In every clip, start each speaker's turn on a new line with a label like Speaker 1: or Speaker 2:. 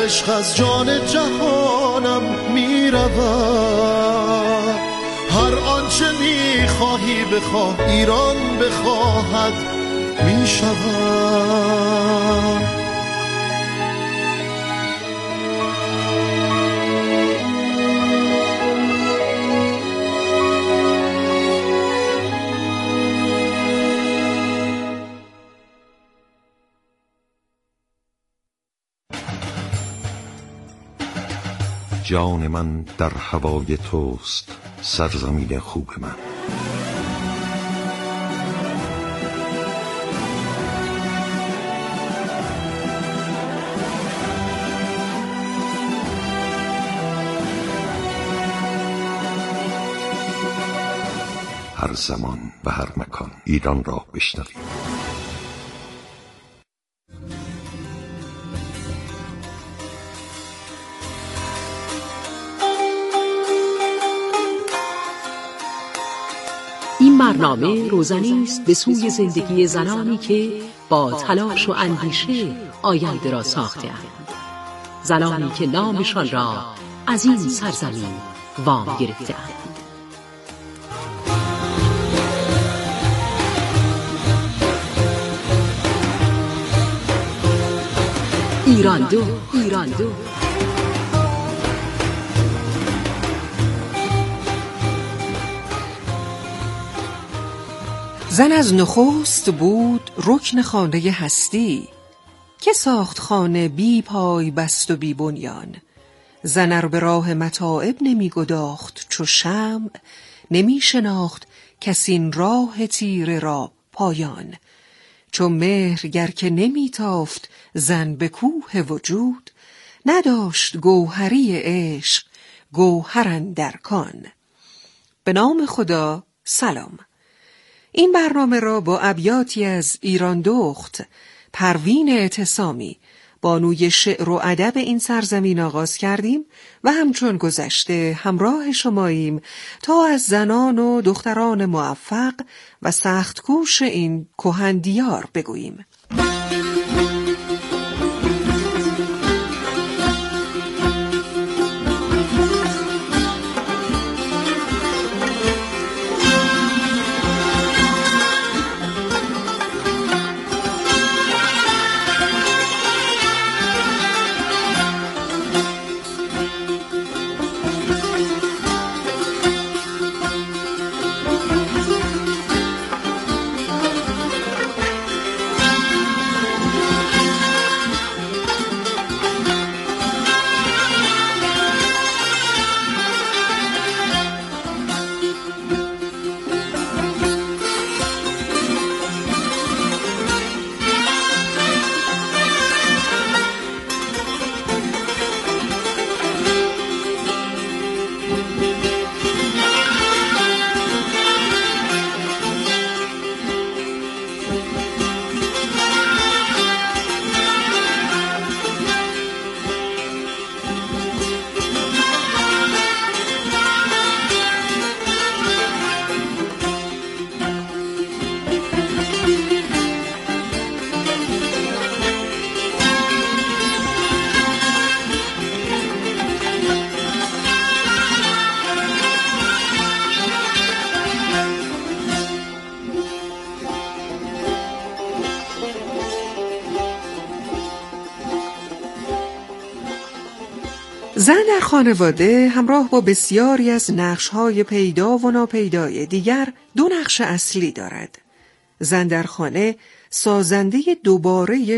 Speaker 1: عشق از جان جهانم میرود، هر آنچه میخواهی بخواه ایران بخواهد میشود.
Speaker 2: جان من در هوای توست سرزمین خوب من. هر زمان و هر مکان ایران را بشنویم.
Speaker 3: این برنامه روزنی است به سوی زندگی زنانی که با تلاش و اندیشه آینده را ساخته‌اند، زنانی که نامشان را از این سرزمین وام گرفته‌اند. ایران دو، ایران دو.
Speaker 4: زن از نخست بود رکن خانه هستی، که ساخت خانه بی پای بست و بی بنیان. زن ار به راه متاعب نمی گداخت چو شمع، نمی شناخت کسی این راه تیره را پایان. چو مهر گر که نمی تافت زن به کوه وجود، نداشت گوهری عشق گوهر اندر کان. به نام خدا، سلام. این برنامه را با ابیاتی از ایران دخت پروین اعتصامی، بانوی شعر و ادب این سرزمین آغاز کردیم و همچون گذشته همراه شماییم تا از زنان و دختران موفق و سخت کوش این کهن دیار بگوییم. زن در خانواده همراه با بسیاری از نقش‌های پیدا و ناپیدای دیگر دو نقش اصلی دارد. زن در خانه سازنده دوباره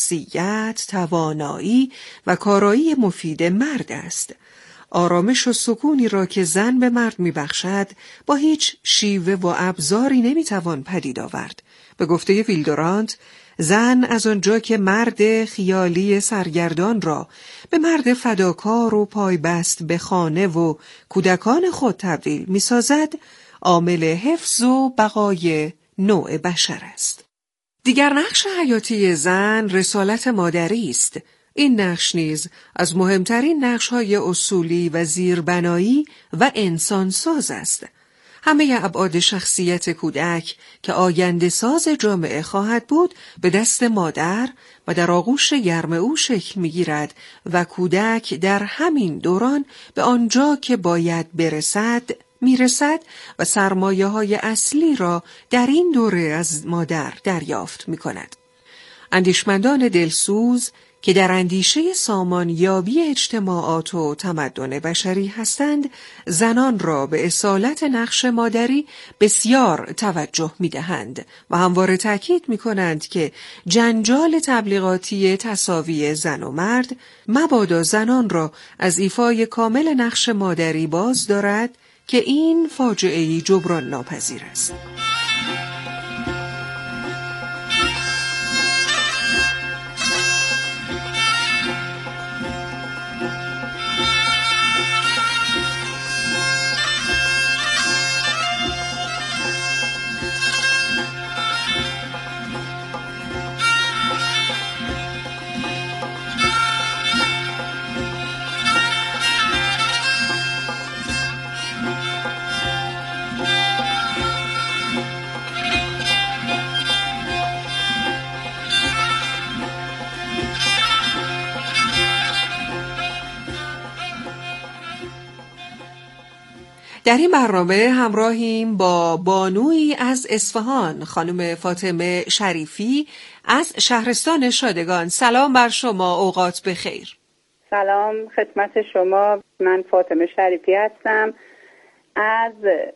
Speaker 4: شخصیت، توانایی و کارایی مفید مرد است. آرامش و سکونی را که زن به مرد می‌بخشد با هیچ شیوه و ابزاری نمی‌توان پدید آورد. به گفته ویلدورانت، زن از آنجا که مرد خیالی سرگردان را به مرد فداکار و پایبست به خانه و کودکان خود تبدیل می‌سازد، عامل حفظ و بقای نوع بشر است. دیگر نقش حیاتی زن رسالت مادری است. این نقش نیز از مهمترین نقش‌های اصولی و زیربنایی و انسانساز است. همه ابعاد شخصیت کودک که آینده ساز جامعه خواهد بود به دست مادر و در آغوش گرم او شکل می‌گیرد و کودک در همین دوران به آنجا که باید برسد میرسد و سرمایه‌های اصلی را در این دوره از مادر دریافت می‌کند. اندیشمندان دلسوز که در اندیشه سامانیابی اجتماعات و تمدن بشری هستند، زنان را به اصالت نقش مادری بسیار توجه می‌دهند و همواره تأکید می‌کنند که جنجال تبلیغاتی تساوی زن و مرد مبادا زنان را از ایفای کامل نقش مادری باز دارد که این فاجعه‌ای جبران ناپذیر است. در این برنامه همراهیم با بانویی از اصفهان، خانم فاطمه شریفی از شهرستان شادگان. سلام بر شما، اوقات بخیر.
Speaker 5: سلام خدمت شما، من فاطمه شریفی هستم از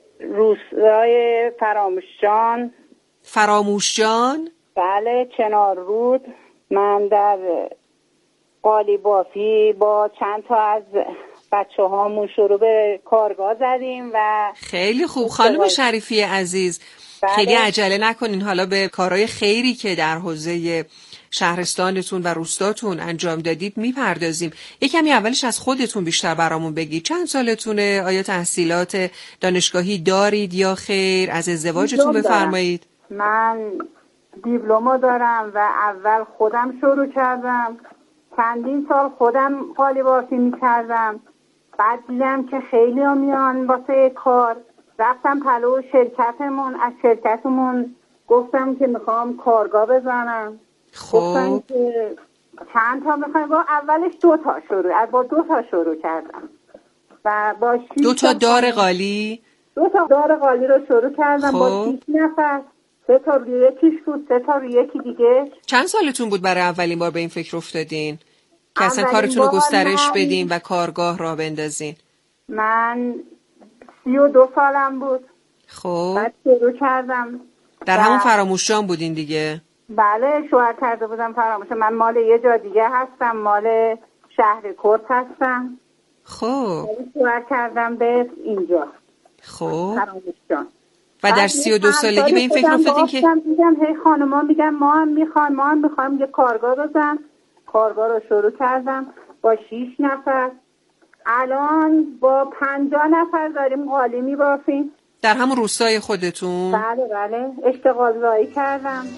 Speaker 5: روستای فراموشجان.
Speaker 4: فراموشجان؟
Speaker 5: بله، چنار رود. من در قالی بافی با چند تا از بچه هامون شروع به کارگاه زدیم و
Speaker 4: خیلی خوب. خانم شریفی عزیز، خیلی عجله نکنین، حالا به کارهای خیری که در حوزه شهرستانتون و روستاتون انجام دادید میپردازیم. یکمی اولش از خودتون بیشتر برامون بگید. چند سالتونه؟ آیا تحصیلات دانشگاهی دارید یا خیر؟ از ازدواجتون بفرمایید.
Speaker 5: من دیپلم دارم و اول خودم شروع کردم، چندین سال خودم قالی بافی میکردم. بعد دیدم که خیلی ها میان واسه کار، رفتم پلو شرکتمون، از شرکتمون گفتم که میخوام کارگاه بزنم. گفتم که چند تا میخوام، با اولش 2 تا شروع کردم و با
Speaker 4: 2 تا دار قالی
Speaker 5: 2 تا دار قالی رو شروع کردم با 6 نفر. 3 تا روی یکیش بود، 3 تا روی یکی دیگه.
Speaker 4: چند سالتون بود برای اولین بار به این فکر افتادین که اصلا کارتون رو گسترش بدین و کارگاه را بندازین؟
Speaker 5: من 32 سالم بود.
Speaker 4: خب
Speaker 5: بعد شروع کردم.
Speaker 4: در همون فراموشجان بودین دیگه؟
Speaker 5: بله، شوهر کرده بودم فراموشجان. من مال یه جا دیگه هستم، مال شهر کرد هستم.
Speaker 4: خب
Speaker 5: شوهر کردم به اینجا.
Speaker 4: خب
Speaker 5: فراموشجان.
Speaker 4: و در 32 سالگی به این فکر افتادین که
Speaker 5: دیدم هی خانوما میگن ما هم میخوایم یه کارگاه بزن. کارگاه رو شروع کردم با 6 نفر. الان با 50 نفر داریم قالی میبافیم.
Speaker 4: در همون روستای خودتون؟
Speaker 5: بله، اشتغال زایی کردم.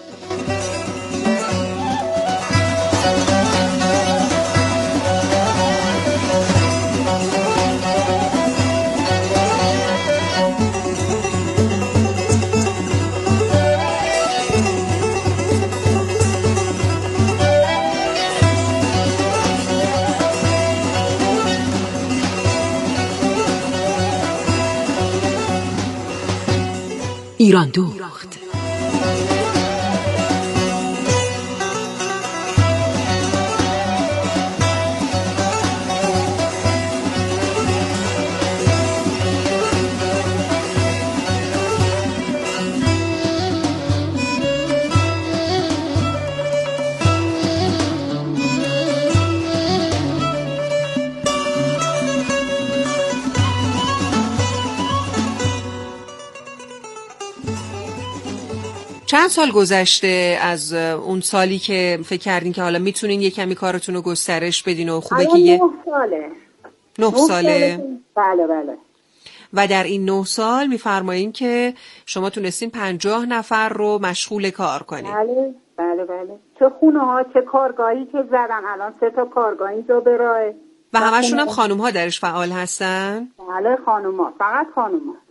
Speaker 3: ایران دوخت.
Speaker 4: چند سال گذشته از اون سالی که فکر کردین که حالا میتونین یه کمی کارتون رو گسترش بدین و خوبه که
Speaker 5: 9 ساله.
Speaker 4: 9 ساله؟
Speaker 5: بله.
Speaker 4: و در این 9 سال میفرمایین که شما تونستین 50 نفر رو مشغول کار کنین؟
Speaker 5: بله. چه خونه ها، چه کارگاهی که زدن. الان 3 تا کارگاه اینجا به راهه.
Speaker 4: و همشون هم خانوم ها درش فعال هستن؟
Speaker 5: بله، خانوم ها، فقط خانوم ها.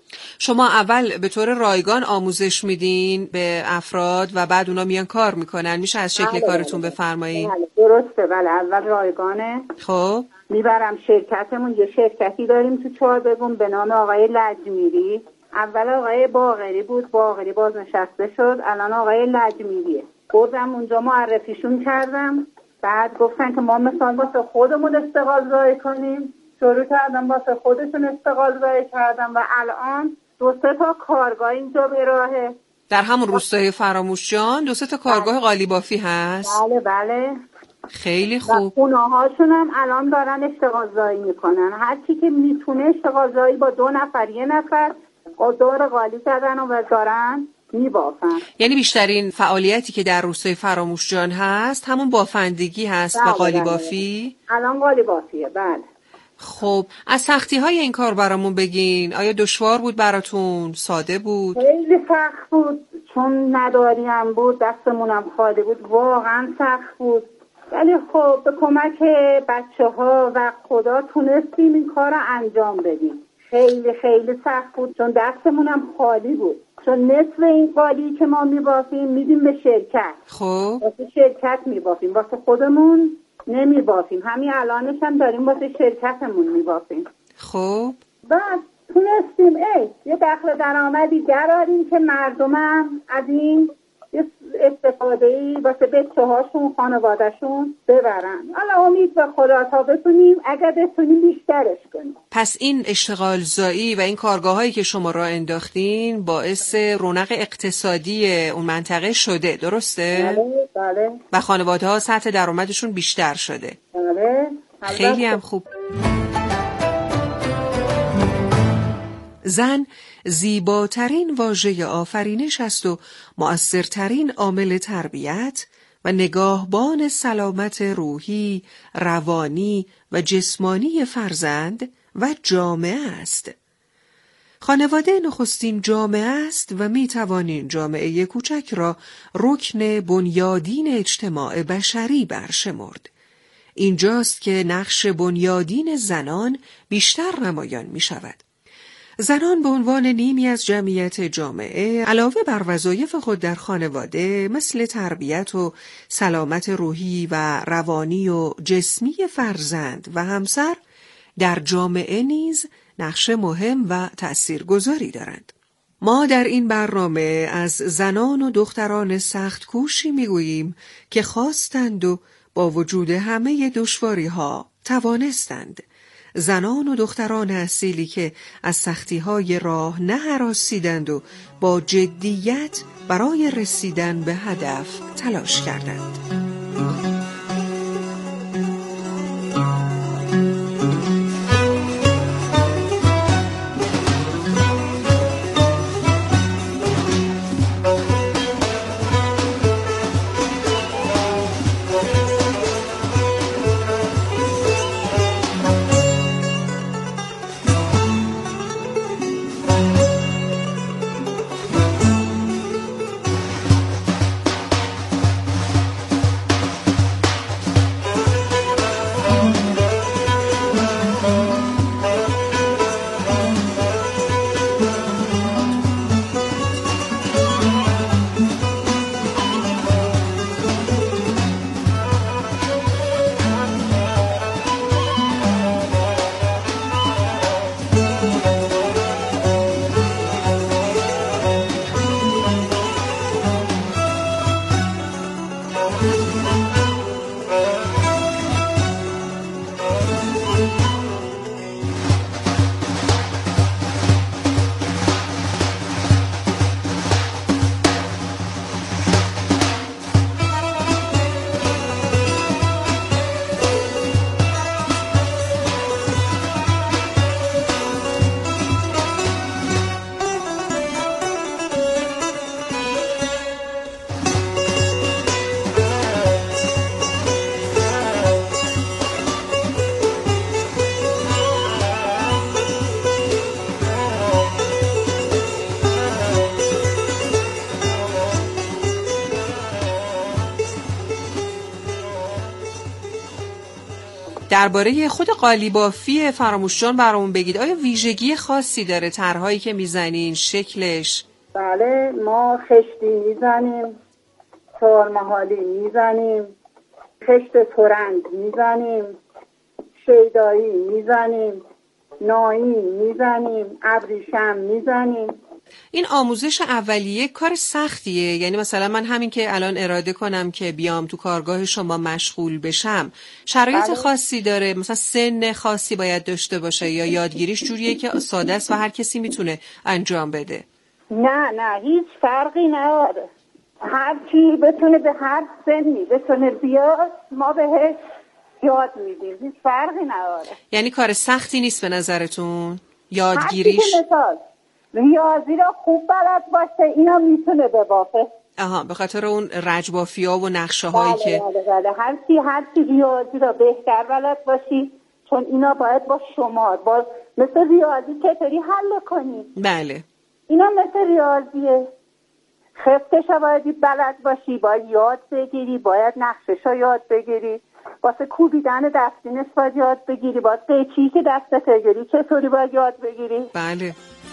Speaker 4: شما اول به طور رایگان آموزش میدین به افراد و بعد اونا میان کار میکنن؟ میشه از شکل کارتون بفرمایید؟
Speaker 5: درسته، بله اول رایگانه.
Speaker 4: خب
Speaker 5: میبرم شرکتمون، یه شرکتی داریم تو چهاربگون به نام آقای لجمیری. اول آقای باقری بود، باقری بازنشسته شد، الان آقای لجمیریه. بردم اونجا معرفیشون کردم، بعد گفتن که ما مثلا واسه خودمون استقلال زایی کنیم. شروع کردم واسه خودشون استقلال زایی کردم و الان 2-3 تا کارگاه اینجا به راهه.
Speaker 4: در همون روستای فراموشجان 2-3 تا کارگاه قالیبافی هست؟
Speaker 5: بله بله.
Speaker 4: خیلی خوب.
Speaker 5: و خونه هاشون هم الان دارن اشتغال زایی میکنن. هر کی که میتونه اشتغال زایی با 2 نفر 1 نفر دور قالی زدن و دارن میبافن.
Speaker 4: یعنی بیشترین فعالیتی که در روستای فراموشجان هست همون بافندگی هست و قالیبافی؟
Speaker 5: الان قالیبافیه، بله.
Speaker 4: خب از سختی های این کار برامون بگین. آیا دشوار بود براتون؟ ساده بود؟
Speaker 5: خیلی سخت بود، چون نداریم بود، دستمونم خالی بود، واقعا سخت بود. ولی خب به کمک بچه‌ها و خدا تونستیم این کار رو انجام بدیم. خیلی خیلی سخت بود چون دستمونم خالی بود، چون نصف این قالی که ما میبافیم میدیم به شرکت.
Speaker 4: خب
Speaker 5: واسه شرکت میبافیم، واسه خودمون نمیبافیم. همین الانش هم داریم واسه شرکتمون میبافیم.
Speaker 4: خب
Speaker 5: بعد تونستیم یه دخل درآمدی دراریم که مردمم از این استفاده‌ای واسه بچه‌هاشون، خانواده‌شون ببرن. حالا امید به خدا تا بتونیم، اگر بتونیم بیشترش کنیم.
Speaker 4: پس این اشتغال زایی و این کارگاه‌هایی که شما راه انداختین باعث رونق اقتصادی اون منطقه شده، درسته؟
Speaker 5: بله بله.
Speaker 4: و خانواده‌ها سطح درآمدشون بیشتر شده.
Speaker 5: بله.
Speaker 4: خیلی هم خوب. زن زیباترین واژه آفرینش است و مؤثرترین عامل تربیت و نگاهبان سلامت روحی، روانی و جسمانی فرزند و جامعه است. خانواده نخستین جامعه است و می توانیم جامعه کوچک را رکن بنیادین اجتماع بشری برشمرد. اینجاست که نقش بنیادین زنان بیشتر نمایان می شود. زنان به عنوان نیمی از جمعیت جامعه علاوه بر وظایف خود در خانواده مثل تربیت و سلامت روحی و روانی و جسمی فرزند و همسر در جامعه نیز نقش مهم و تأثیرگذاری دارند. ما در این برنامه از زنان و دختران سخت کوشی میگوییم که خواستند و با وجود همه دشواری‌ها توانستند. زنان و دختران اصیلی که از سختی‌های راه نهراسیدند و با جدیت برای رسیدن به هدف تلاش کردند. درباره خود قالیبافی فراموش جان برامون بگید. آیا ویژگی خاصی داره طرح‌هایی که میزنین، شکلش؟
Speaker 5: بله، ما خشتی میزنیم، چهارمحالی میزنیم، خشت ترنگ میزنیم، شیدایی میزنیم، نایی میزنیم، ابریشم میزنیم.
Speaker 4: این آموزش اولیه کار سختیه؟ یعنی مثلا من همین که الان اراده کنم که بیام تو کارگاه شما مشغول بشم، شرایط خاصی داره؟ مثلا سن خاصی باید داشته باشه یا یادگیریش جوریه که ساده است و هر کسی میتونه انجام بده؟
Speaker 5: نه هیچ فرقی نداره. هر کی بتونه به هر سنی بتونه بیاد ما بهش یاد میدیم، هیچ فرقی نداره.
Speaker 4: یعنی کار سختی نیست به نظرتون یادگیریش؟
Speaker 5: مثال ریاضی را خوب بلد باشه اینا میتونه ببافه.
Speaker 4: به خاطر اون رجبافی‌ها و نقشه هایی که
Speaker 5: بله. هر کی ریاضی را بهتر بلد باشی، چون اینا باید با شمار، با مثل ریاضی چطوری حل کنی.
Speaker 4: بله،
Speaker 5: اینا مثل ریاضیه. خفتش ها باید بلد باشی، باید یاد بگیری، باید نقشش ها یاد بگیری، واسه کوبیدن دستینش باید یاد بگیری، باید قیچی که دستت گیری چطوری باید یاد بگیری.
Speaker 4: بله.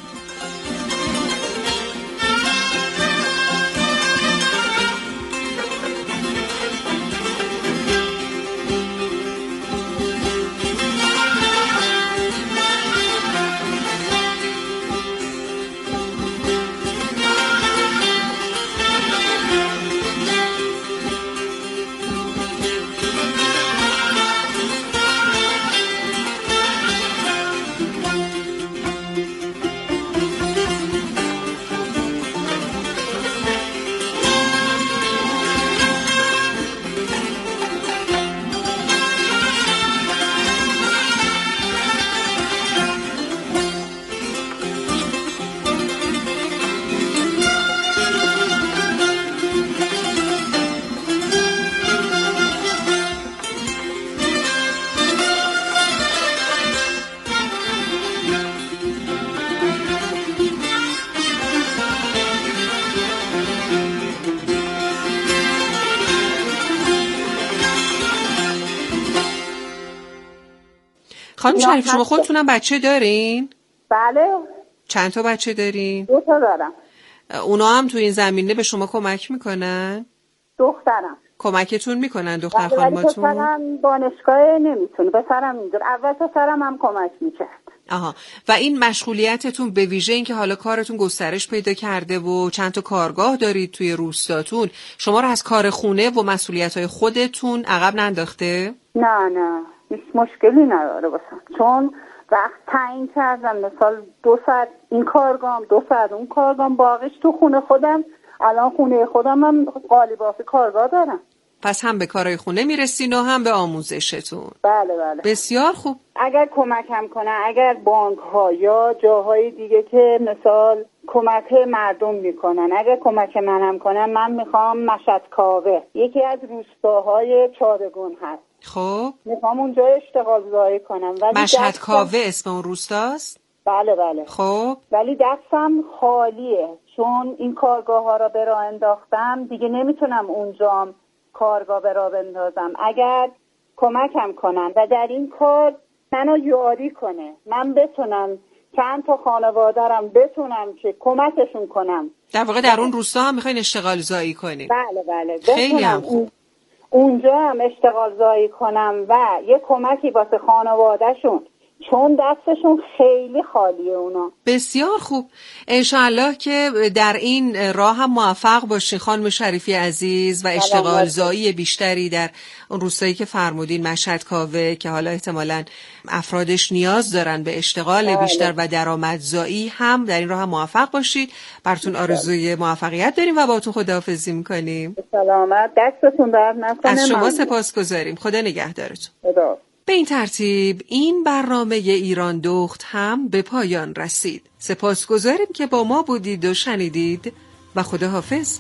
Speaker 4: خانم شریف، شما خودتونم بچه دارین؟
Speaker 5: بله.
Speaker 4: چند تا بچه دارین؟
Speaker 5: 2 تا دارم.
Speaker 4: اونا هم تو این زمینه به شما کمک میکنن؟
Speaker 5: دخترم.
Speaker 4: کمکتون میکنن دختر خانماتون؟
Speaker 5: پسرم دانشگاه نمیتونه، پسرم اینجور. اول پسرم هم کمک میکرد.
Speaker 4: و این مشغولیتتون به ویژه این که حالا کارتون گسترش پیدا کرده و چند تا کارگاه دارید توی روستاتون، شما رو از کار خونه و مسئولیت‌های خودتون عقب ننداخته؟
Speaker 5: نه هیچ مشکلی نداره واسم، چون وقت تعیین کردم، مثال 2 ساعت این کارگاهم 2 ساعت اون کارگاهم، باقیش تو خونه خودم. الان خونه خودم هم قالیبافی کارگاه دارم.
Speaker 4: پس هم به کارهای خونه میرسین و هم به آموزشتون.
Speaker 5: بله.
Speaker 4: بسیار خوب.
Speaker 5: اگر کمکم کنن، اگر بانک ها یا جاهای دیگه که مثال کمک مردم میکنن، اگر کمک منم کنن، من میخوام مشهد کاوه، یکی از روستاهای چارگون هست.
Speaker 4: خب
Speaker 5: میخوام اونجا اشتغال زایی کنم.
Speaker 4: مشهد کاوه اسم اون روستاست؟
Speaker 5: بله.
Speaker 4: خب
Speaker 5: ولی دستم خالیه، چون این کارگاه ها را به راه انداختم، دیگه نمیتونم اونجام کارگاه به راه بندازم. اگر کمکم کنن و در این کار منو یاری کنه، من بتونم چند تا خانوادرم بتونم که کمکشون کنم.
Speaker 4: در واقع در اون روستا هم میخواین اشتغال زایی کنیم؟
Speaker 5: بله.
Speaker 4: خیلی هم خوب.
Speaker 5: اونجا هم اشتغال زایی کنم و یه کمکی واسه خانوادهشون، چون دستشون خیلی خالیه اونا.
Speaker 4: بسیار خوب. انشاءالله که در این راه هم موفق باشین خانم شریفی عزیز و اشتغال زایی بیشتری در اون روستایی که فرمودین مشهد کاوه، که حالا احتمالاً افرادش نیاز دارن به اشتغال بیشتر و درآمدزایی، هم در این راه هم موفق باشید. براتون آرزوی موفقیت داریم و باهاتون خداحافظی می‌کنیم.
Speaker 5: سلامت، دستتون درد نکنه.
Speaker 4: از شما سپاسگزاریم. خدا نگهدارتون.
Speaker 5: خدا.
Speaker 4: به این ترتیب این برنامه ایران دخت هم به پایان رسید. سپاسگزاریم که با ما بودید و شنیدید و خداحافظ.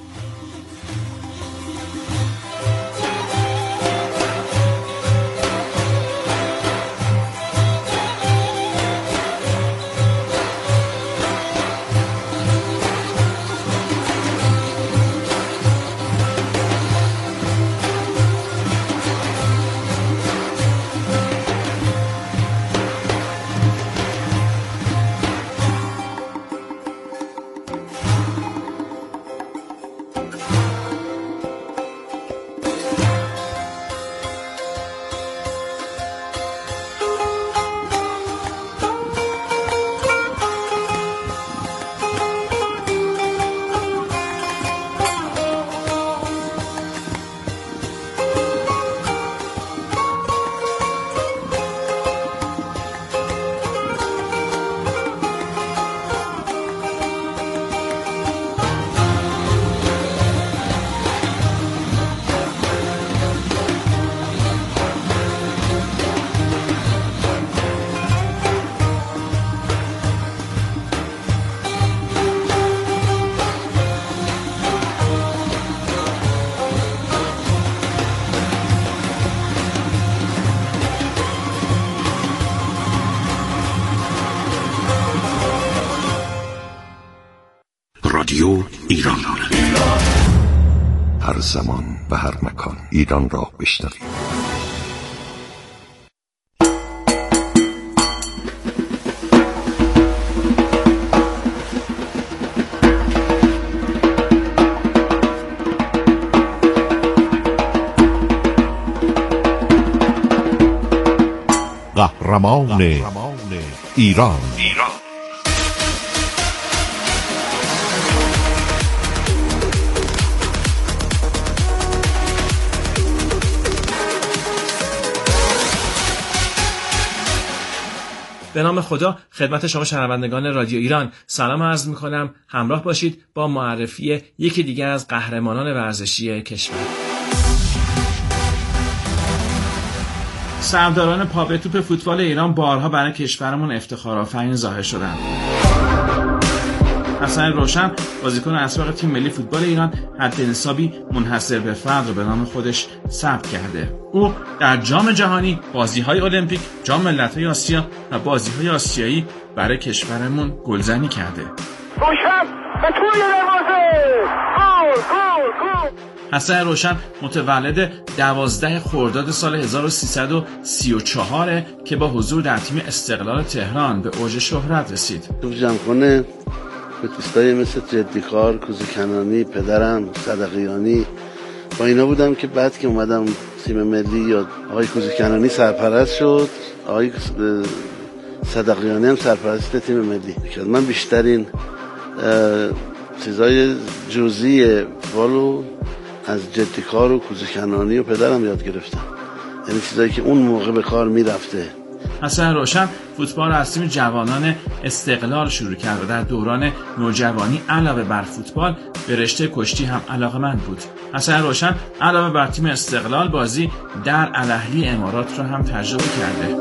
Speaker 2: رادیو ایران. هر زمان و هر مکان ایران را بشنوید.
Speaker 1: قهرمان ایران.
Speaker 6: به نام خدا خدمت شما شنوندگان رادیو ایران سلام عرض می‌کنم. همراه باشید با معرفی یکی دیگر از قهرمانان ورزشی کشور. سرداران پا به توپ فوتبال ایران بارها برای کشورمون افتخارآفرین ظاهر شدند. حسن روشن بازیکن اسبق تیم ملی فوتبال ایران حدنصابی منحصر به فرد رو به نام خودش ثبت کرده. او در جام جهانی، بازی‌های المپیک، جام ملت‌های آسیا و بازی‌های آسیایی برای کشورمون گلزنی کرده. روشن به توی دروازه! گل! حسن روشن متولد 12 خرداد سال 1334 که با حضور در تیم استقلال تهران به اوج شهرت رسید.
Speaker 7: تو جمع‌خانه به دوستای مثل جدیکار، کوزه کنانی، پدرم، صدقیانی با اینا بودم که بعد که اومدم تیم ملی یا آقای کوزه کنانی سرپرست شد، آقای صدقیانی هم سرپرست تیم ملی کرد. من بیشترین چیزای جزئی فوتبالو از جدیکار و کوزه کنانی و پدرم یاد گرفتم، یعنی چیزایی که اون موقع به کار میرفته.
Speaker 6: حسن روشن فوتبال را از تیم جوانان استقلال شروع کرد و در دوران نوجوانی علاوه بر فوتبال به رشته کشتی هم علاقه‌مند بود. حسن روشن علاوه بر تیم استقلال بازی در الاهلی امارات را هم تجربه کرده.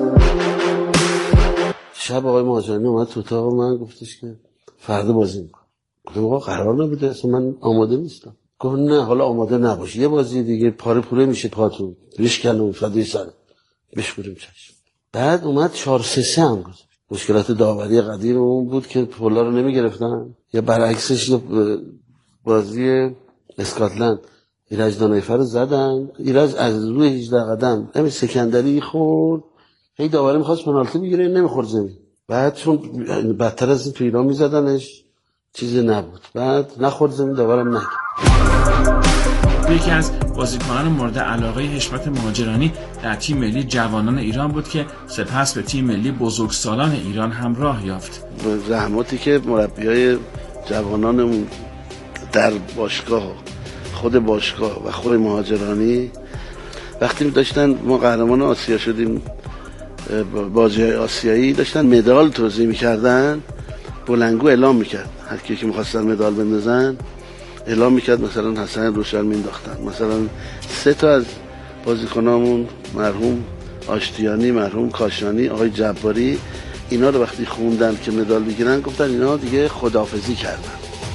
Speaker 7: شب آقای مهاجرانی اومد تو اتاق من، گفتش که فردا بازی می‌کنم. گفتم آقا قرار نبوده، اصلا من آماده نیستم. گفت نه حالا آماده نباشی، یه بازی دیگه پاره پوره میشه پاتون، بشکن و فدای سر بشوریم چشم. بعد اومد 4-3 هم گذاشت. مشکلات داوری قدیم اون بود که پولا رو نمیگرفتن، یا برعکسش بازی اسکاتلند ایرج دانایفر رو زدن، ایرج از روی 18 قدم همین سکندری خورد، هی داوری میخواست پنالتی بگیره نمیخورد زمین. بعد چون بدتر از این تو ایران میزدنش چیزی نبود، بعد نخورد زمین، داورم نگه.
Speaker 6: یکی از بازیکنان مورد علاقه حشمت مهاجرانی در تیم ملی جوانان ایران بود که سپس به تیم ملی بزرگسالان ایران هم راه یافت.
Speaker 7: زحماتی که مربیای جوانانمون در باشگاه، خود باشگاه و خود مهاجرانی وقتی داشتن ما قهرمان آسیا شدیم، بازی‌های آسیایی داشتن مدال توزیع می‌کردن، بلندگو اعلام می‌کرد هر کی که می‌خواستن مدال بندازن اعلام میکرد، مثلا حسن روشن مینداختن، مثلا 3 تا از بازیکنامون مرحوم آشتیانی، مرحوم کاشانی، آقای جباری، اینا رو وقتی خوندن که مدال بگیرن گفتن اینا دیگه خداحافظی کردن.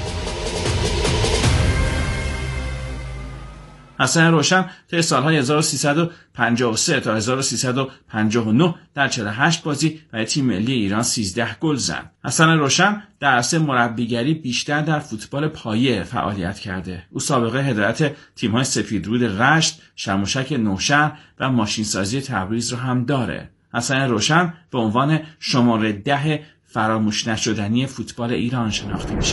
Speaker 6: حسن روشن طی سالهای 1353 تا 1359 در 48 بازی برای تیم ملی ایران 13 گل زد. حسن روشن در عرصه مربیگری بیشتر در فوتبال پایه فعالیت کرده. او سابقه هدایت تیم‌های سفیدرود رشت، شرموشک نوشهر و ماشینسازی تبریز رو هم داره. حسن روشن به عنوان شماره 10 فراموش نشدنی فوتبال ایران شناخته میشه.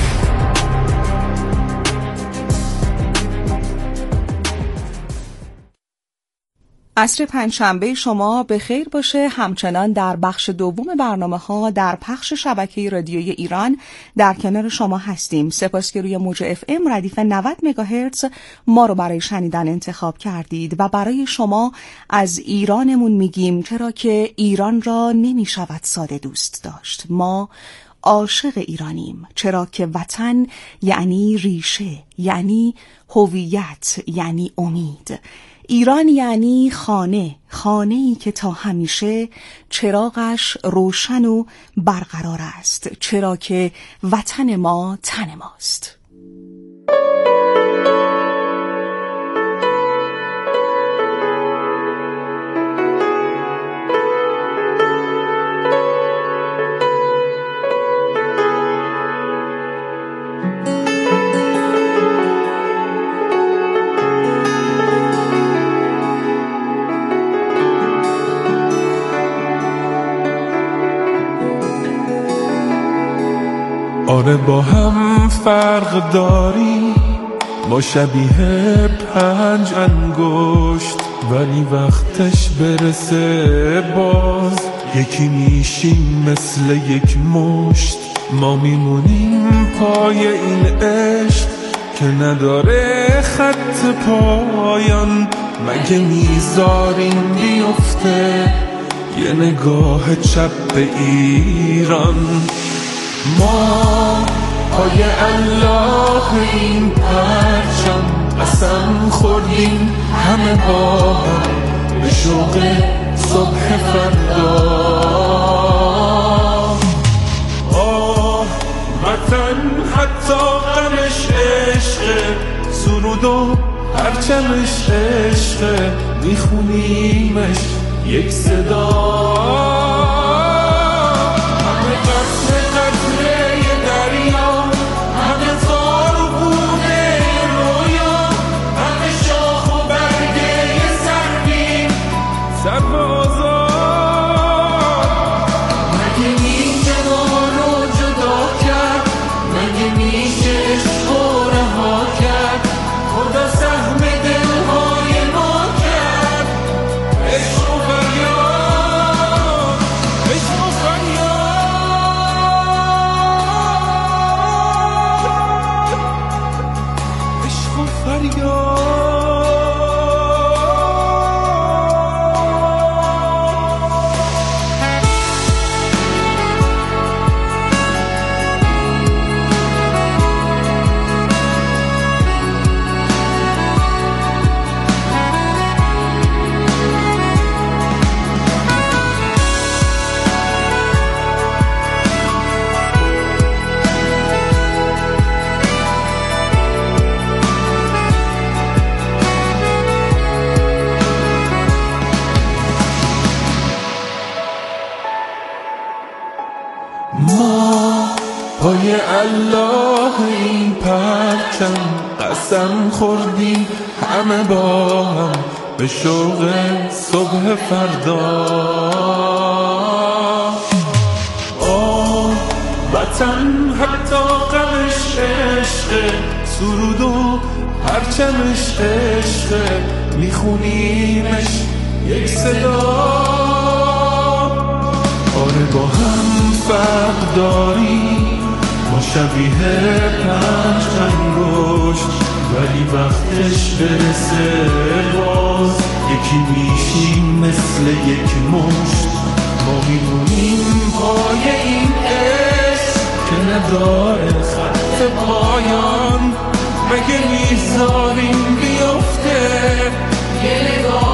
Speaker 8: عصر پنجشنبه شما به خیر باشه. همچنان در بخش دوم برنامه‌ها در پخش شبکه رادیوی ایران در کنار شما هستیم. سپاس که روی موج اف ام ردیف 90 مگاهرتز ما رو برای شنیدن انتخاب کردید و برای شما از ایرانمون میگیم، چرا که ایران را نمیشود ساده دوست داشت. ما عاشق ایرانیم، چرا که وطن یعنی ریشه، یعنی هویت، یعنی امید. ایران یعنی خانه، خانه‌ای که تا همیشه چراغش روشن و برقرار است، چرا که وطن ما تن ماست.
Speaker 9: آره با هم فرق داری، ما شبیه 5 انگشت، ولی وقتش برسه باز یکی میشیم مثل یک مشت. ما میمونیم پای این عشق که نداره خط پایان. مگه میذاریم بیفته یه نگاه چپ به ایران؟ ما پای الله این پرچم قسم خوردیم همه با هم به شوق صبح فردا. وطن حتی غمش عشقه، سرود و پرچمش عشقه، میخونیمش یک صدا. همه قطره قطره دریا، همه تار و بوده رویا، همه شاخ و برگه سربین سر آزاد. مگه میشه ما رو جدا کرد؟ مگه میشه عشق رو رها کرد؟ خدا سهم دلهای ما کرد. عشق و فریاد، عشق و فریاد، عشق و فریاد. ما پای الله این پرچم قسم خوردیم همه با هم به شوق صبح فردا. وطن حتی غمش عشقه، سرود و پرچمش عشقه، میخونیمش یک صدا. آره با هم فرق داری، ما شبیه 5 انگشت، ولی وقتش برسه باز یکی میشیم مثل یک مشت. ما میمونیم پای این عشق که نداره خط پایان. مگه میذاریم بیفته یه نگاه